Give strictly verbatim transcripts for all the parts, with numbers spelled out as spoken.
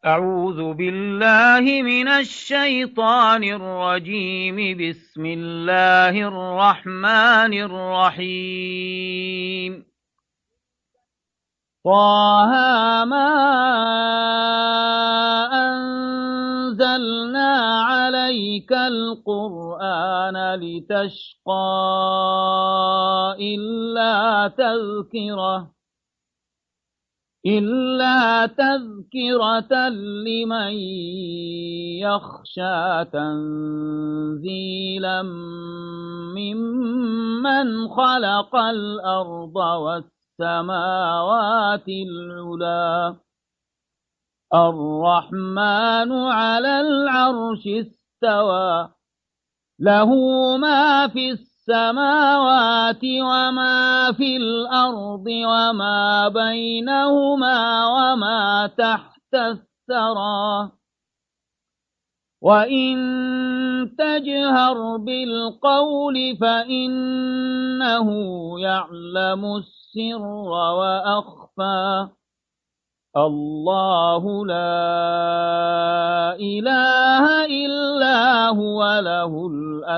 أعوذ بالله من الشيطان الرجيم. بسم الله الرحمن الرحيم. طه ما أنزلنا عليك القرآن لتشقى إلا تذكرة إلا تذكرة لمن يخشى تنزيلا ممن خلق الأرض والسماوات العلا. الرحمن على العرش استوى، له ما في السماوات وما في الأرض وما بينهما وما تحت الثرى. وإن تجهر بالقول فإنه يعلم السر وأخفى. الله لا إله إلا هو له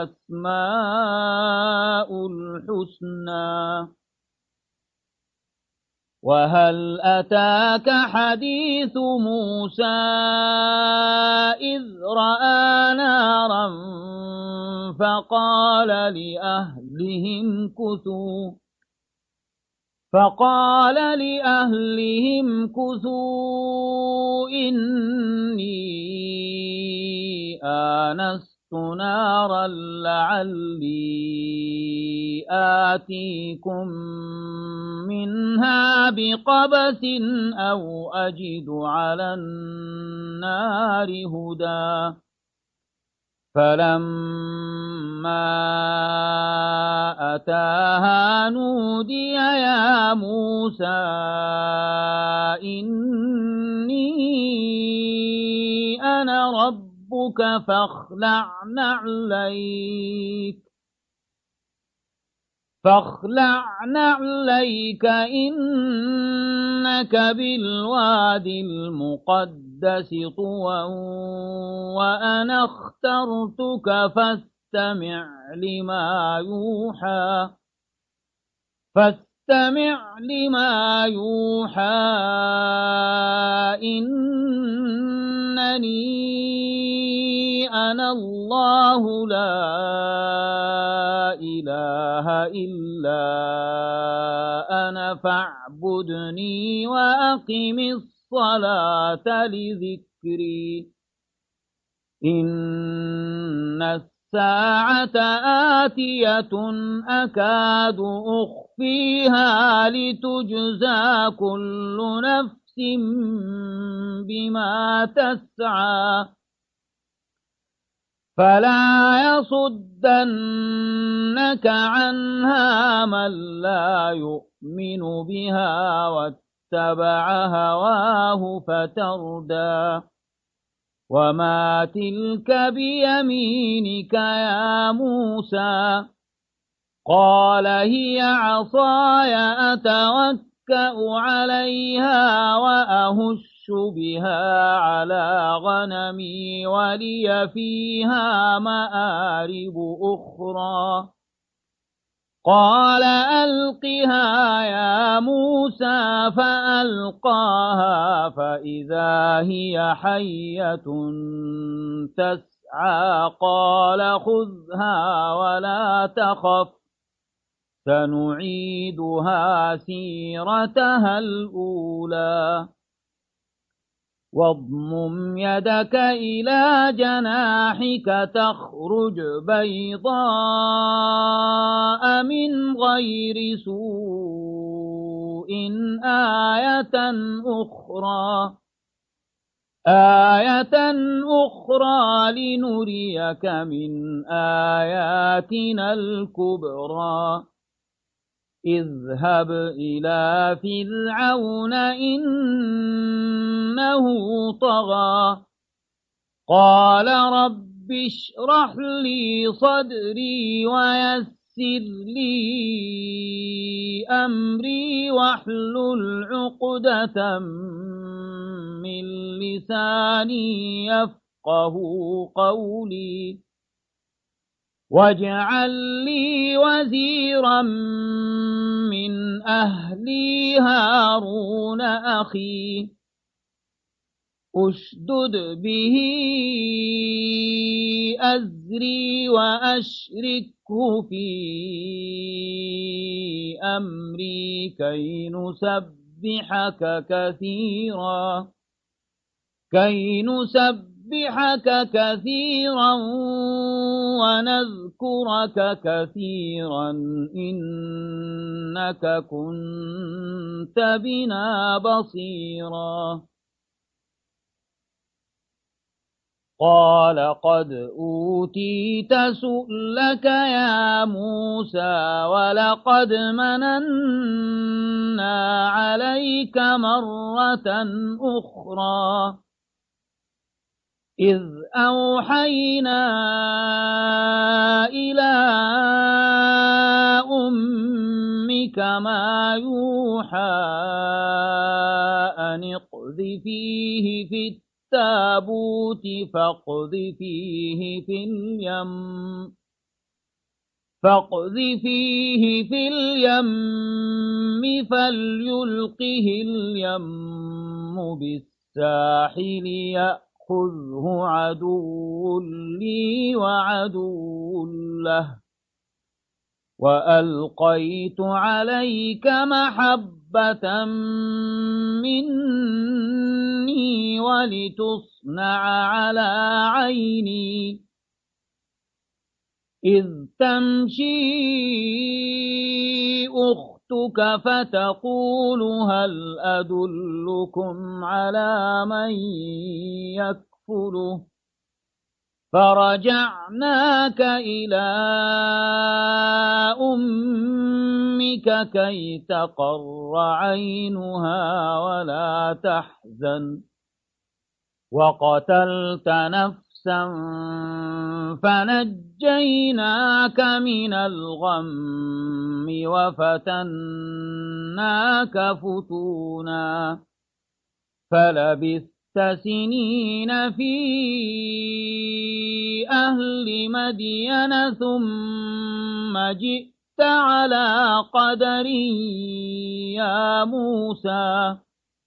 الأسماء الحسنى. وهل أتاك حديث موسى إذ رأى نارا فقال لأهلهم كثوا فقال لأهلهم كثوا إني آنست نارا لعلي آتيكم منها بقبس أو أجد على النار هدى. فلما أتاها نودي يا موسى إني أنا ربك فاخلع نعليك فاخلع نعليك إنك بالواد المقدس طوى وأنا اخترتك فاستمع لما يوحى فاستمع لما يوحى إنني أنا الله لا إله إلا أنا فاعبدني وأقم الصلاة لذكري. إن الساعة آتية أكاد أخفيها لتجزى كل نفس بما تسعى. فلا يصدنك عنها من لا يؤمن بها واتبع هواه فتردى. وما تلك بيمينك يا موسى؟ قال هي عصاي أتوكأ عليها وأهش بها على غنمي ولي فيها مآرب أخرى. قال ألقها يا موسى فألقاها فإذا هي حية تسعى. قال خذها ولا تخف سنعيدها سيرتها الأولى. واضمم يدك إلى جناحك تخرج بيضاء من غير سوء آية أخرى آية أخرى لنريك من آياتنا الكبرى. اذهب إلى فرعون إنه طغى. قال رب اشرح لي صدري ويسر لي أمري واحلل عقدة من لساني يفقه قولي واجعل لي وزيرا من أهلي هارون أخي أشدد به أزري وأشركه في أمري كي نسبحك كثيرا كي نسبحك كثيرا ونذكرك كثيرا إنك كنت بنا بصيرا قال قد أوتيت سؤلك يا موسى ولقد مننا عليك مرة أخرى إذ أوحينا إلى أمك ما يوحى أن اقذفيه في التابوت فاقذفيه في اليم فاقذفيه في اليم فليلقه اليم بالساحل يأخذه عدو لي وعدو له وألقيت عليك محبة مني ولتصنع على عيني إذ تمشي أختك فتقول هل أدلكم على من يكفله فرجعناك إلى أمك كي تقر عينها ولا تحزن وقتلت نفسا فنجيناك من الغم وفتناك فتونا فلبثت سنين في أهل مدين ثم جئت على قدر يا موسى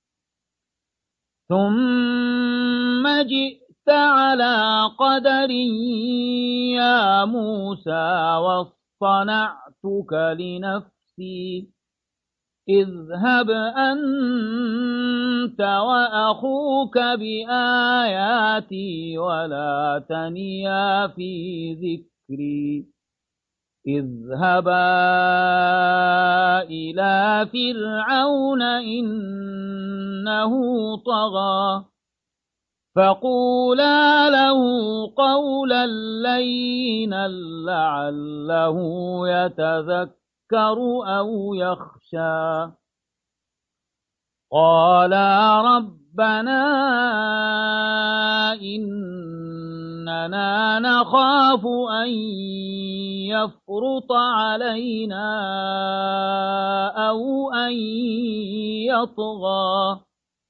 ثم جئت على قدر يا موسى واصطنعتك لنفسي اذهب أنت وأخوك بآياتي ولا تنيا في ذكري اذهبا إلى فرعون إنه طغى فقولا له قولا لينا لعله يتذكر أو يخشى قالا ربنا إننا نخاف أن يفرط علينا أو أن يطغى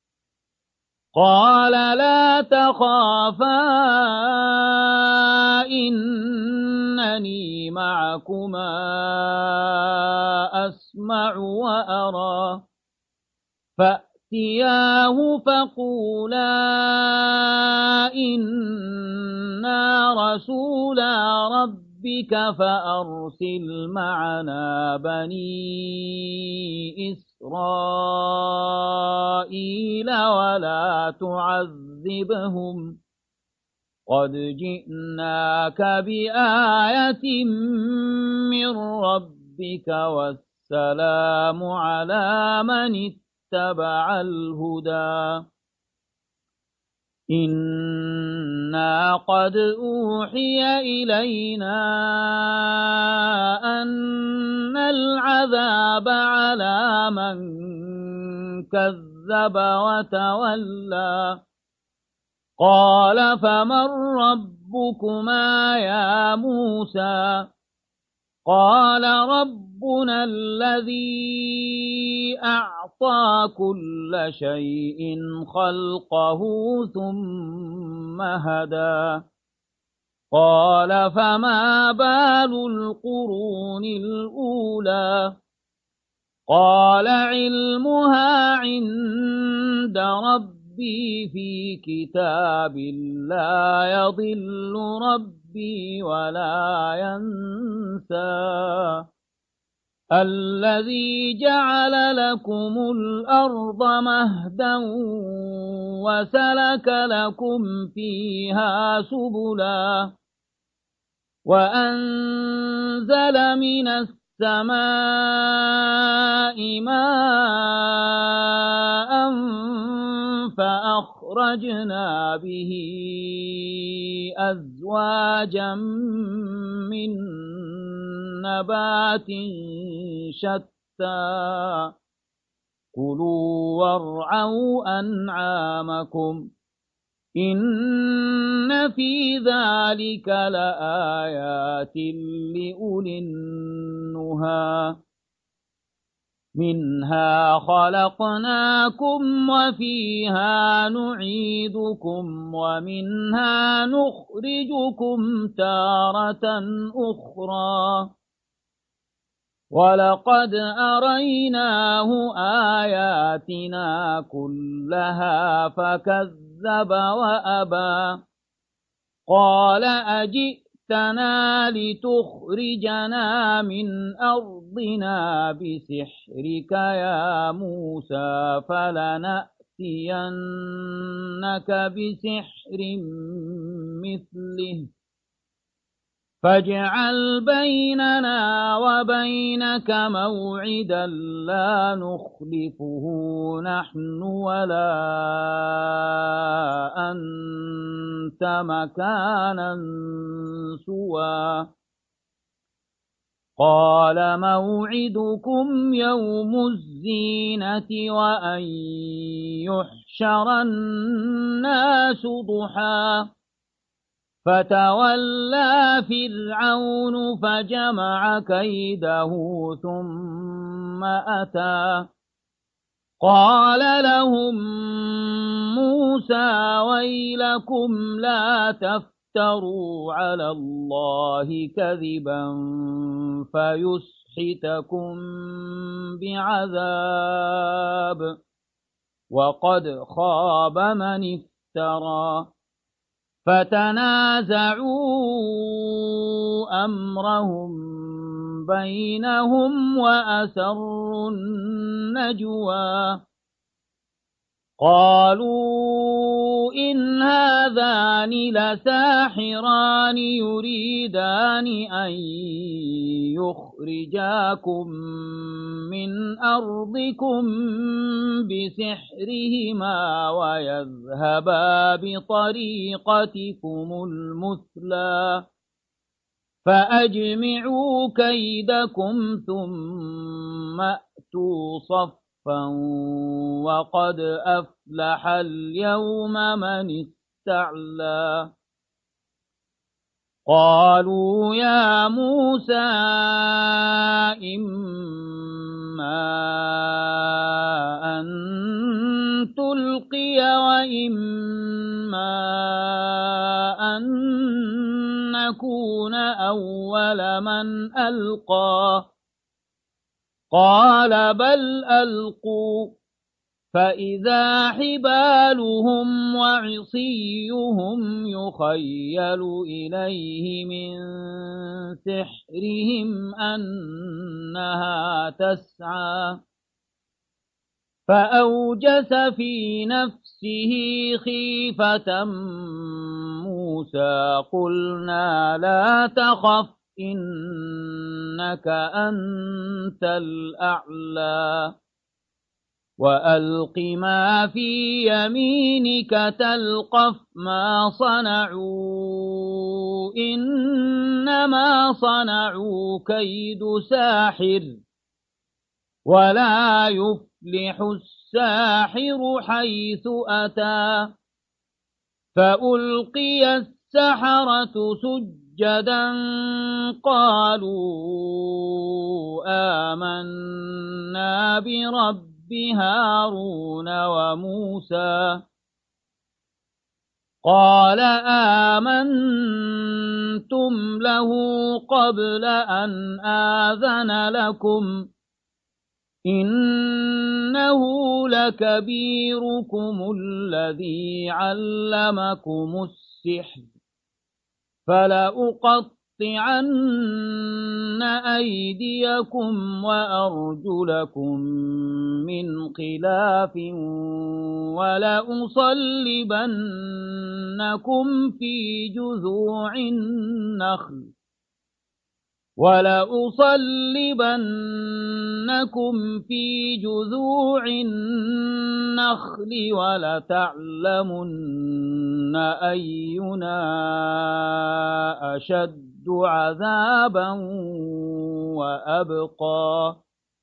قال لا تخافا إنني معكما أسمع وأرى فأتياه فقولا إنا رسولا ربك فأرسل معنا بني إسرائيل ولا تعذبهم قد جئناك بآية من ربك والسلام على من اتبع الهدى إنا قد أوحي إلينا أن العذاب على من كذب وتولى قال فمن ربكما يا موسى قال ربنا الذي أعطى كل شيء خلقه ثم هدى قال فما بال القرون الأولى قال علمها عند ربي في كتاب لا يضل ربي ولا ينسى الذي جعل لكم الأرض مهدا وسلك لكم فيها سبلا وأنزل من السماء ماء فأخرجنا به أزواجا من نبات شتى كلوا وارعوا أنعامكم إن في ذلك لآيات لأولي النهى منها خلقناكم وفيها نعيدكم ومنها نخرجكم تارة أخرى ولقد أريناه آياتنا كلها فكذب وأبى قال أجئتنا لتخرجنا من أرضنا بسحرك يا موسى فلنأتينك بسحر مثله فاجعل بيننا وبينك موعدا لا نخلفه نحن ولا أنت مكانا سوى قال موعدكم يوم الزينة وأن يحشر الناس ضحى فتولى فرعون فجمع كيده ثم أتى قال لهم موسى ويلكم لا تفتروا على الله كذبا فيسحتكم بعذاب وقد خاب من افترى فتنازعوا أمرهم بينهم وأسروا النجوى قالوا إن هذان لساحران يريدان أن يخرجاكم من أرضكم بسحرهما ويذهبا بطريقتكم المثلى فأجمعوا كيدكم ثم أتوا صفا وقد أفلح اليوم من استعلى قالوا يا موسى إما أن تلقي وإما أن نكون أول من ألقى قال بل ألقوا فإذا حبالهم وعصيهم يخيل إليه من سحرهم أنها تسعى فأوجس في نفسه خيفة موسى قلنا لا تخف إنك أنت الأعلى وألق ما في يمينك تلقف ما صنعوا إنما صنعوا كيد ساحر ولا يفلح الساحر حيث أتى فألقي السحرة سجدا سجدا قالوا آمنا برب هارون وموسى قال آمنتم له قبل أن آذن لكم إنه لكبيركم الذي علمكم السحر فلأقطعن أيديكم وأرجلكم من خلاف ولأصلبنكم في جذوع النخل ولأصلبنكم في جذوع النخل ولتعلمن أينا أشد عذابا وأبقى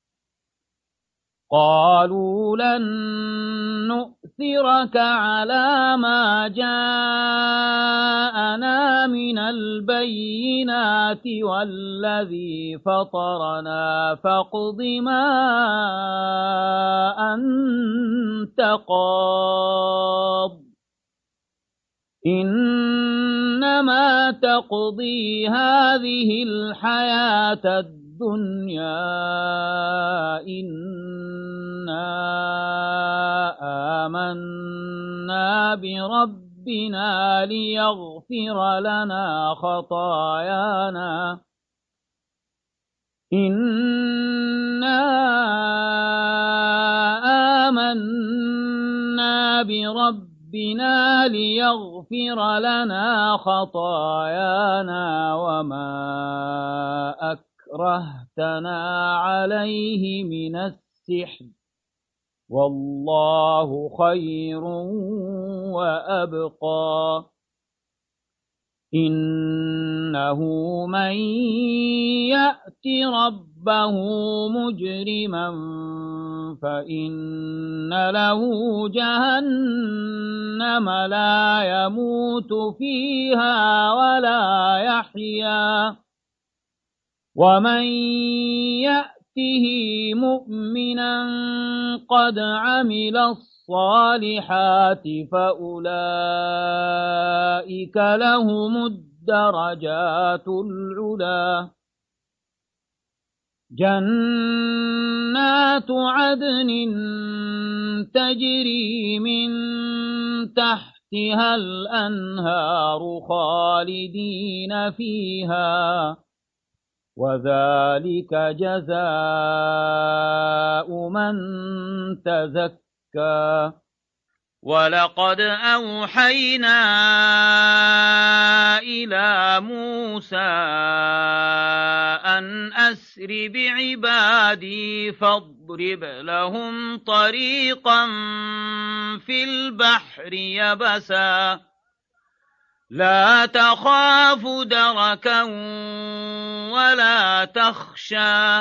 قالوا لن نؤثرك على ما جاءنا من البينات والذي فطرنا فاقض ما أنت قاض إنما تقضي هذه الحياة الدنيا إنا آمنا بربنا ليغفر لنا خطايانا إنا آمنا بربنا ليغفر لنا خطايانا وما أكرهتنا عليه من السحر والله خير وأبقى إنه من يأت ربه مجرما فإن له جهنم لا يموت فيها ولا يحيا ومن يأته مؤمنا قد عمل الصالحات فأولئك لهم الدرجات العلى جنات عدن تجري من تحتها الأنهار خالدين فيها وذلك جزاء من تزكى ولقد أوحينا إلى موسى أن أسر بعبادي فاضرب لهم طريقا في البحر يبسا لا تخاف دركا ولا تخشى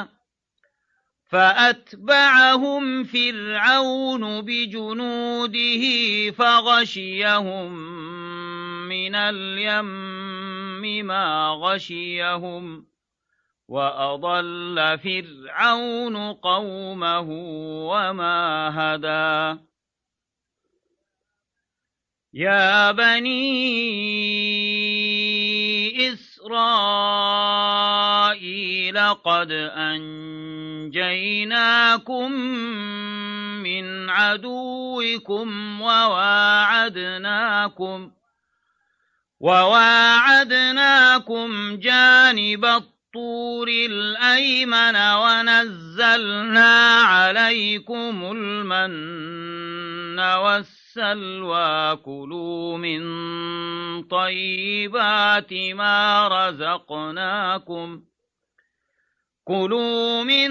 فأتبعهم فرعون بجنوده فغشيهم من اليم ما غشيهم وأضل فرعون قومه وما هدى يا بني إسرائيل قد أنجيناكم من عدوكم وواعدناكم وواعدناكم جانب الطور الأيمن ونزلنا عليكم المن والسلوى كلوا من طيبات ما رزقناكم كلوا من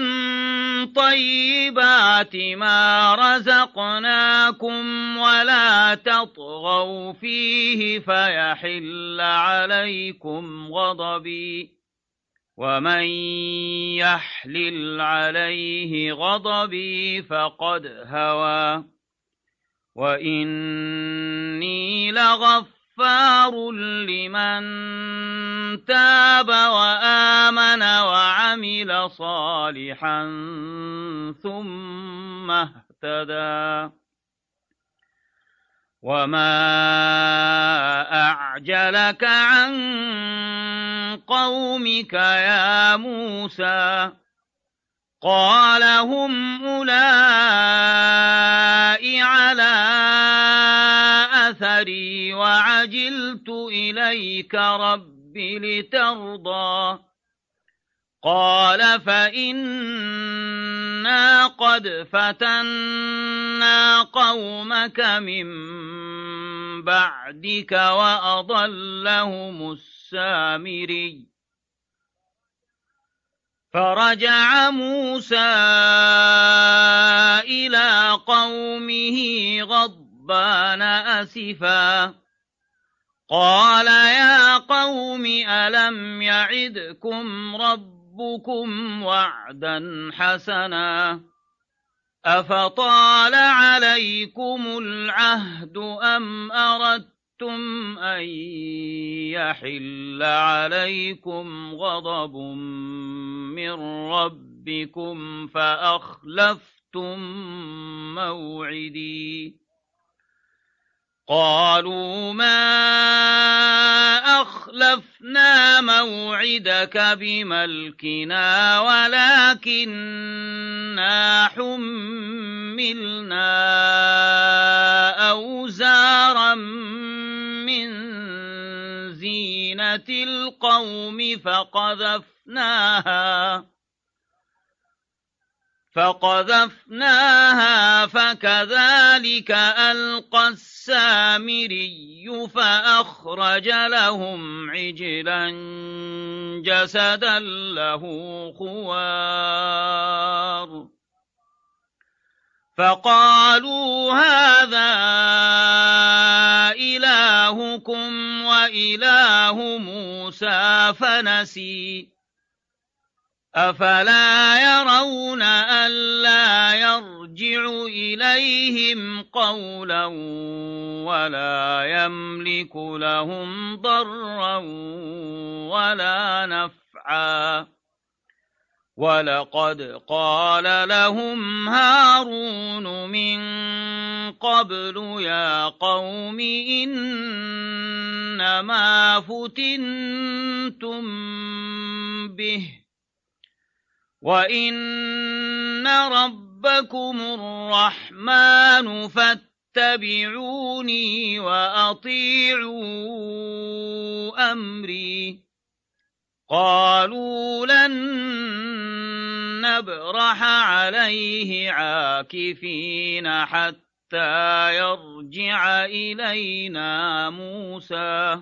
طيبات ما رزقناكم ولا تطغوا فيه فيحل عليكم غضبي ومن يحلل عليه غضبي فقد هوى وإني لغفار غفار لمن تاب وآمن وعمل صالحا ثم اهتدى وما أعجلك عن قومك يا موسى قال هم أولئك على أثري وعجلت إليك رب لترضى قال فإنا قد فتنا قومك من بعدك وأضلهم السامري فرجع موسى إلى قومه غضبان أسفا قال يا قوم ألم يعدكم ربكم وعدا حسنا أفطال عليكم العهد أم أردتم أن يحل عليكم غضب من ربكم فأخلفتم موعدي قالوا ما أخلفنا موعدك بملكنا ولكننا حملنا أوزارا من زينة القوم فقذفناها فقذفناها فكذلك ألقى السامري فأخرج لهم عجلا جسدا له خوار فقالوا هذا إلهكم وإله موسى فنسي أفلا يرون ألا يرجع إليهم قولا ولا يملك لهم ضرا ولا نفعا ولقد قال لهم هارون من قبل يا قوم إنما فتنتم به وإن ربكم الرحمن فاتبعوني وأطيعوا أمري قالوا لن نبرح عليه عاكفين حتى يرجع إلينا موسى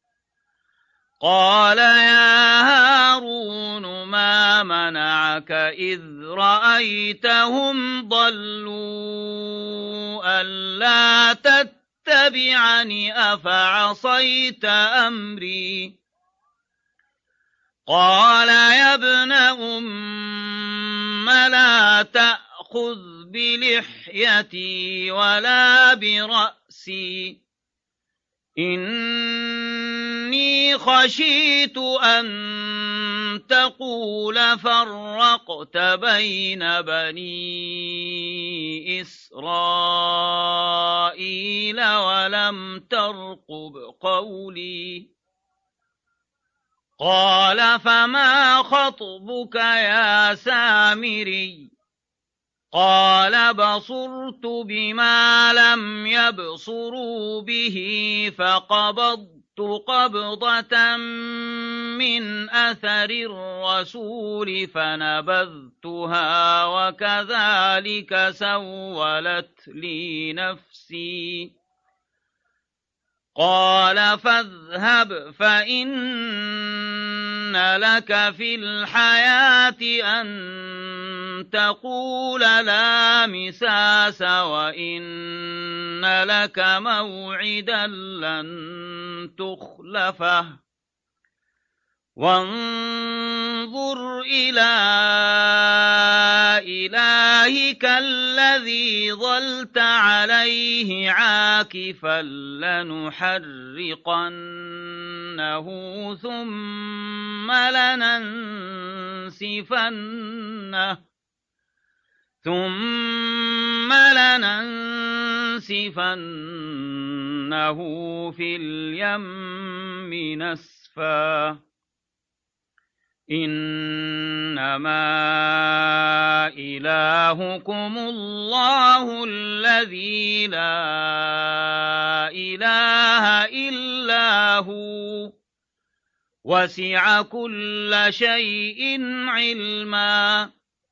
قال يا هارون ما منعك إذ رأيتهم ضلوا ألا تتبعني أفعصيت أمري قال يا ابن أم لا تأخذ بلحيتي ولا برأسي إني خشيت أن تقول فرقت بين بني إسرائيل ولم ترقب قولي قال فما خطبك يا سامري قال بصرت بما لم يبصروا به فقبضت قبضة من أثر الرسول فنبذتها وكذلك سولت لي نفسي قال فاذهب فإن لك في الحياة أن تقول لا مساس وإن لك موعدا لن تخلفه وانظر إلى إلهك الذي ظلت عليه عاكفا لنحرقنه ثم لننسفنه ثم لننسفنه في اليم نسفا إنما إلهكم الله الذي لا إله إلا هو وسع كل شيء علما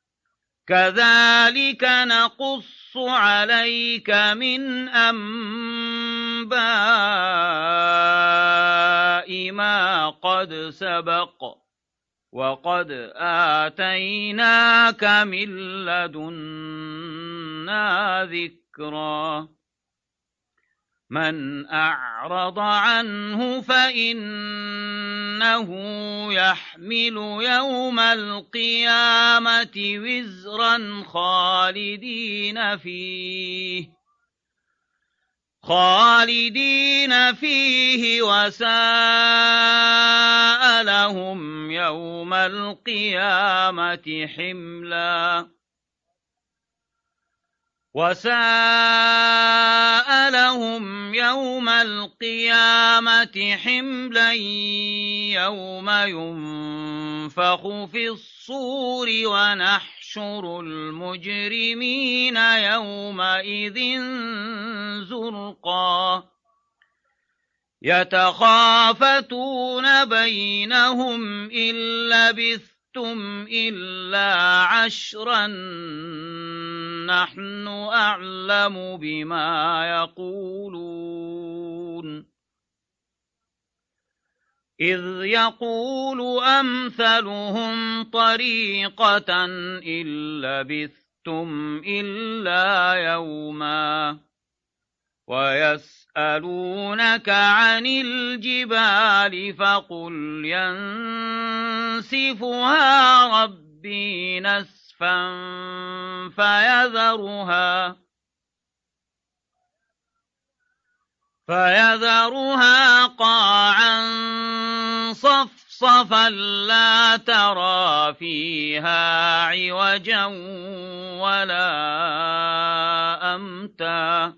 كذلك نقص عليك من أنباء ما قد سبق وقد آتيناك من لدنا ذكرا من أعرض عنه فإنه يحمل يوم القيامة وزرا خالدين فيه خالدين فيه وساء لهم يوم القيامة حملا وساء لهم يوم القيامة حملا يوم ينفخ في الصور ونحشر المجرمين يومئذ زرقا يتخافتون بينهم إن لبثتم إلا عشرا نحن أعلم بما يقولون إذ يقول أمثلهم طريقة إن لبثتم إلا يوما ويسألونك عن الجبال فقل ينسفها ربي نسفا فيذرها فيذرها قاعا صفصفا لا ترى فيها عوجا ولا أمتا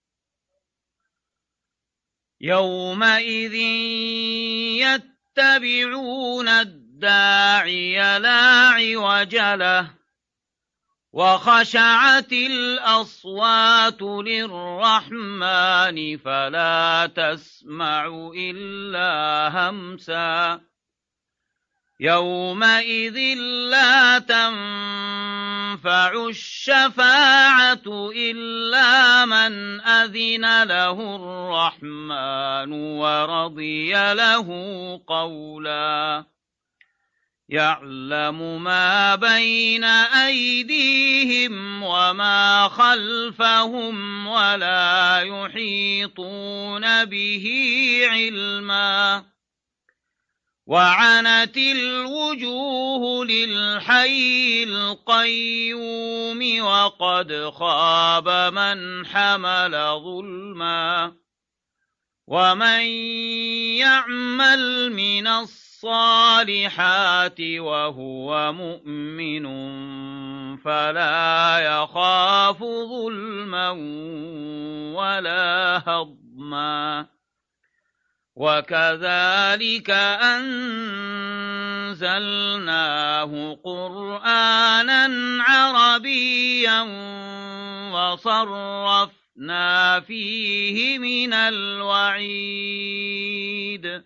يومئذ يتبعون الداعي لا عوج له وخشعت الأصوات للرحمن فلا تسمع إلا همسا يومئذ لا تنفع الشفاعة إلا من أذن له الرحمن ورضي له قولا يعلم ما بين أيديهم وما خلفهم ولا يحيطون به علما وعنت الوجوه للحي القيوم وقد خاب من حمل ظلما ومن يعمل من الصالحات وهو مؤمن فلا يخاف ظلما ولا هضما وكذلك أنزلناه قرآنا عربيا وصرفنا فيه من الوعيد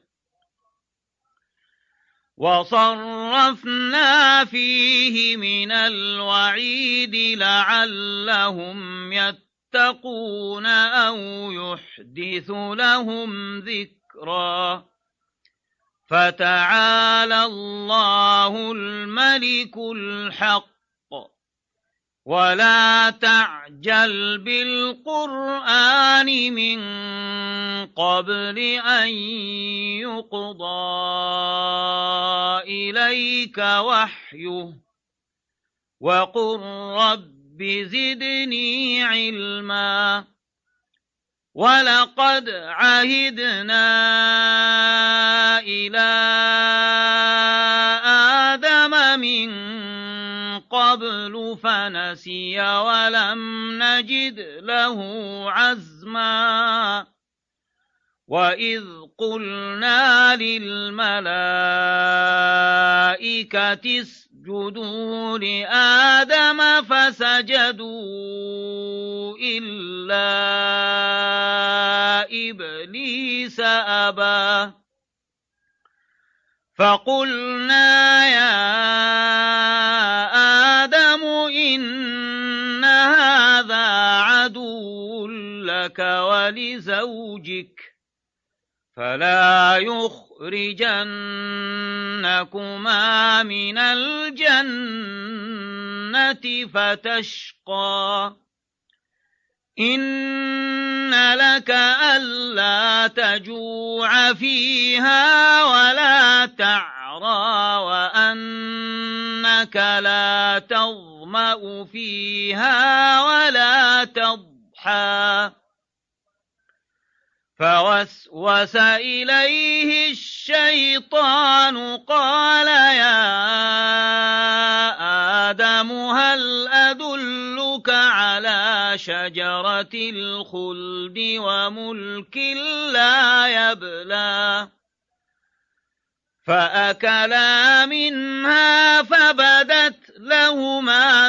وصرفنا فيه من الوعيد لعلهم يتقون أو يحدث لهم ذكرا فتعالى الله الملك الحق ولا تعجل بالقرآن من قبل أن يقضى إليك وحيه وقل رب زدني علما ولقد عهدنا إلى آدم من قبل فنسي ولم نجد له عزما وإذ قلنا للملائكة اسجدوا لآدم فسجدوا إلا إبليس أبى فقلنا يا آدم إن هذا عدو لك ولزوجك فلا يخرجنكما من الجنة فتشقى إن لك ألا تجوع فيها ولا تعرى وأنك لا تظمأ فيها ولا تضحى فوسوس إليه الشيطان قال يا آدم هل أدلك على شجرة الخلد وملك لا يبلى فأكلا منها فبدت لهما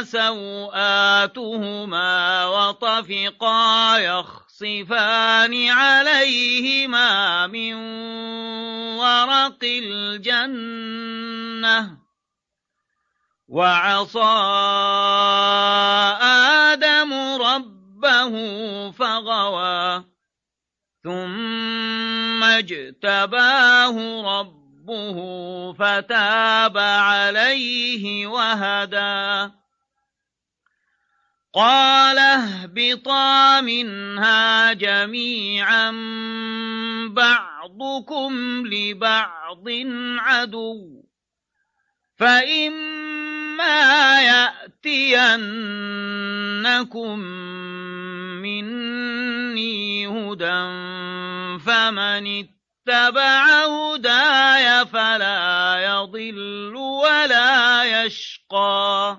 سوآتهما وطفقا يخصفان عليهما من ورق الجنة وعصى آدم ربه فغوى ثم اجتباه ربه فتاب عليه وهدى قال اهبطا منها جميعا بعضكم لبعض عدو فإما يأتينكم مني هدى فمن اتبع هداي فلا يضل ولا يشقى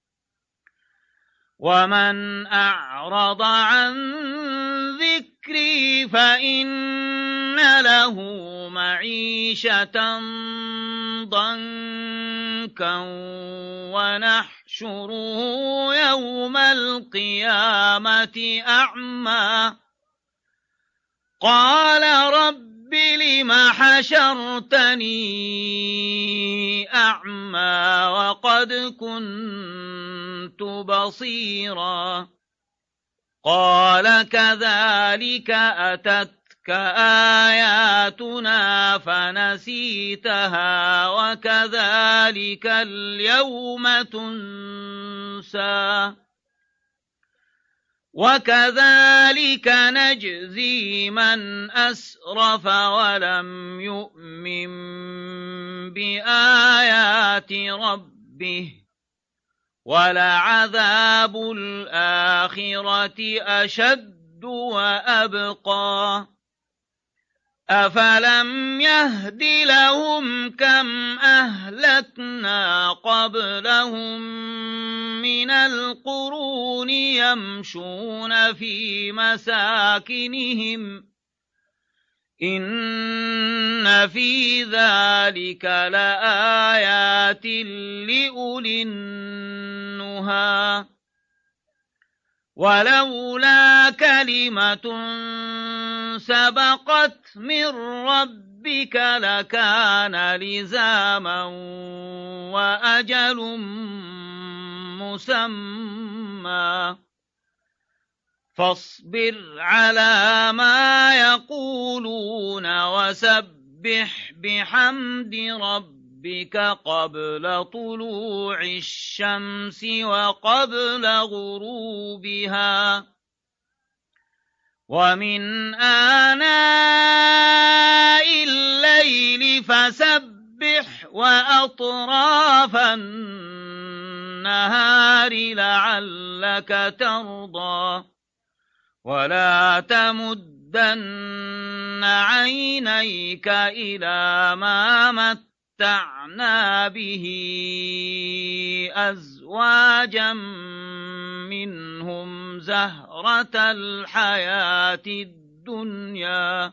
ومن أعرض عن ذكري فإن له معيشة ضنكا ونحشره يوم القيامة أعمى قال رب لم حشرتني أعمى وقد كنت بصيرا قال كذلك أتتك آياتنا فنسيتها وكذلك اليوم تنسى وكذلك نجزي من أسرف ولم يؤمن بآيات ربه ولعذاب الآخرة أشد وأبقى أفلم يهد لهم كم أهلكنا قبلهم من القرون يمشون في مساكنهم إن في ذلك لآيات لأولي النهى ولولا كلمة سبقت من ربك لكان لزاما وأجل مسمى فاصبر على ما يقولون وسبح بحمد ربك قبل طلوع الشمس وقبل غروبها ومن آناء الليل فسبح وأطراف النهار لعلك ترضى ولا تمدن عينيك إلى ما متعنا به أزواجا منهم زهرة الحياة الدنيا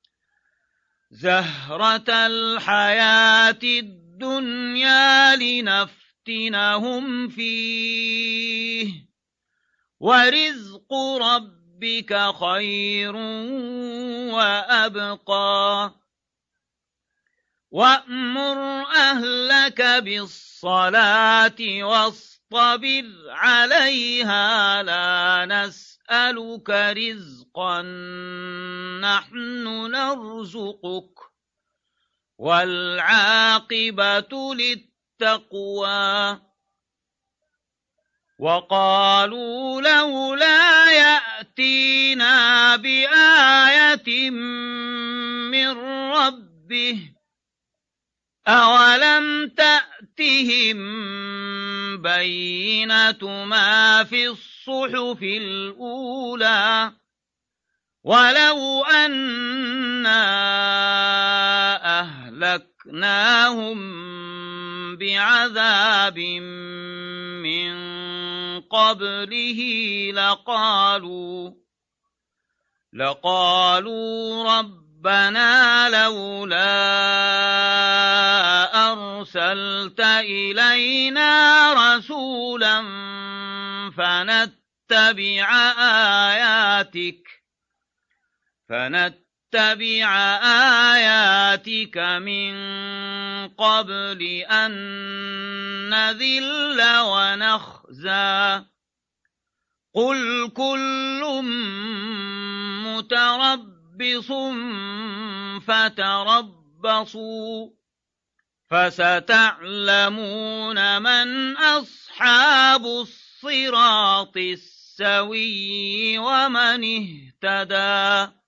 زهرة الحياة الدنيا لنفتنهم فيه ورزق ربك خير وأبقى وأمر أهلك بالصلاة واصطبر عليها لا نسألك رزقا نحن نرزقك والعاقبة للتقوى وقالوا لولا يأتينا بآية من ربه أولم تأتهم بينة ما في الصحف الأولى ولو أنا أهلكناهم بعذاب من قبله لقالوا لقالوا ربنا لولا أرسلت إلينا رسولا فنتبع آياتك فنتبع آياتك من قبل أن نذل ونخزى قل كل متربص فتربصوا فستعلمون من أصحاب الصراط السوي ومن اهتدى